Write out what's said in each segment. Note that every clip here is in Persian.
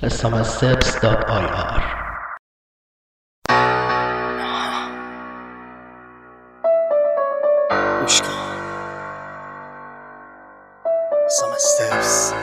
SMStips.ir. گوش کن SMStips.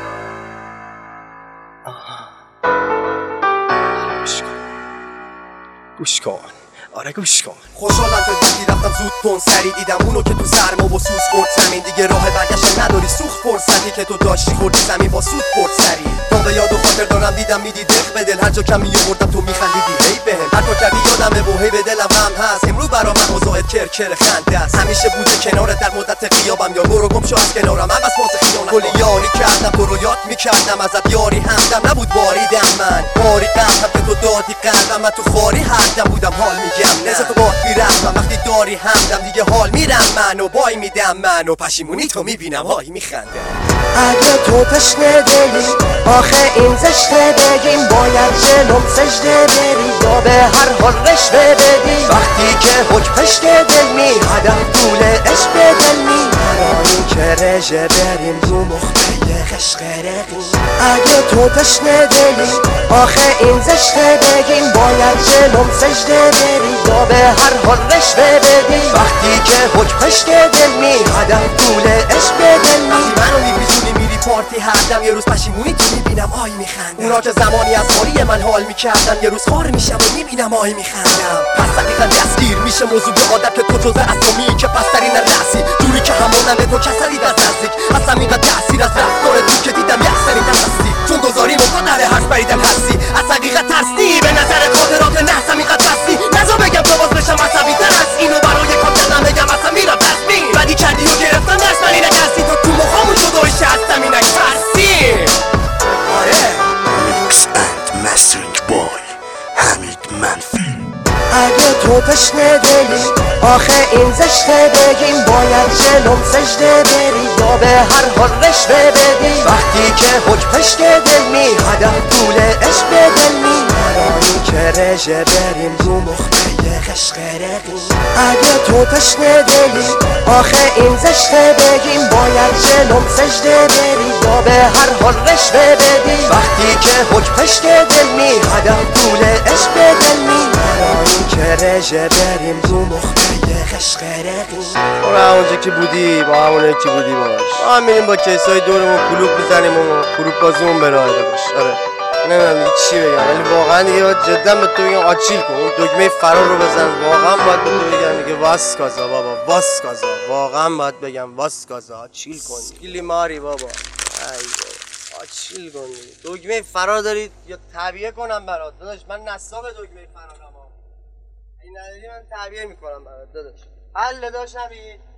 گوش کن آره گوش کن. خوشحالم که دیدی رفتم زود کن سری دیدم اونو که تو سرما و سوز خورد زمین. دیگه راه برگشت نداری سوخت فرصتی که تو داشتی خوردی زمین با سود برد سری. تا به یاد و خاطر دارم دیدم میدی دق به دل. هر جا کم میوردم تو میخندیدی هی بهم. هر کار کردی یادمه و هی به دلم غم هست. امرو برا من اوضاعت کرکر خنده است. همیشه بوده کنارت در مدت غیابم یا برو گم شو از کنارم. عوض باز خیانت کلی یاری کردم تو رو یاد میکردم ازت یاری همدم نبود باریدم من باری قلبم که تو دادی قلبم. من تو خاری هردم بودم حال میگم نزد تو باد میرم وقتی داری همدم. دیگه حال میرم من و بای میدم من و پشیمونی تو میبینم های میخنده. اگه تو تشنه دلی آخه این زشته بگیم باید جلوم سجده بری یا به هر حال رشوه بدی. وقتی که حکم پشت دل می هدف طول عشق دل می هرانی که رژه بریم رو مخبه قشق رقیم. اگه تو تشنه دلی آخه این زشته بگیم باید جلوم سجده بری یا به هر حال رشوه بدی. وقتی که حکم پشت دل می هدف طول عشق دل می منو میپیچونی میری پارتی هردم. یه روز پشیمونی تو میبینم آی میخندم. اونا که زمانی از خاری من حال میکردن یه روز خار میشم و میبینم آی میخندم. پس دقیقا دستگیر میشه موضوع به عادت که تو جزء اسامی که پسترین رسی جوری که همونم تو کسری از نزدیک. اصلا اینقدر تأثیر از رفتار تو که دیدم یک سری ترستی چون گذاری مقدر حرف بریدن هستی. از حقیقت ترستی به نظر خاطرات نحسم اینقدر بستی. نزا بگم تو باز بشم عصبی تر از اینو برای کاتلم بگم اصلا میرم تصمیم بدی کردی و گرفتن دست من اینک هستی تو تو مخامون جدایشه هستم اینک ترسی. آره Mix and Mastering Boy حمید منفی. اگه تو تشنه دلی آخه این زشته بگیم باید جلوم سجده بری یا به هر حال رشوه بدی. وقتی که حکم پشت دل می هدف طول عشق دل می هرانی که رژه بریم رو مخبه قشق رقیم. اگه تو تشنه دلی آخه این زشته بگیم باید جلوم سجده بری یا به هر حال رشوه بدی. وقتی که حکم پشت دل می هدف طول عشق دل می هرانی که رژه بریم رو مخبه قشق رقیم. برو همونجا که بودی با همون یکی بودی باش. ما هم میریم با کیسای دورمون کلوب میزنیم و کلوب بازیمون به راه باش. آره نمیدونم دیگه چی بگم ولی واقعا دیگه باید جدا به تو بگم آچیل کن. اون دکمه فرار رو بزن. واقعا باید به تو بگم دیگه واسکازا بابا واسکازا. واقعا باید بگم واسکازا آچیل کن. گیلی ماری بابا. ای بابا آچیل کن دیگه. دکمه فرار دارید یا تعبیه کنم برات داداش؟ من نصاب دکمه فرارم ها. این نداری من تعبیه میکنم برات داداش. حل داشت نبید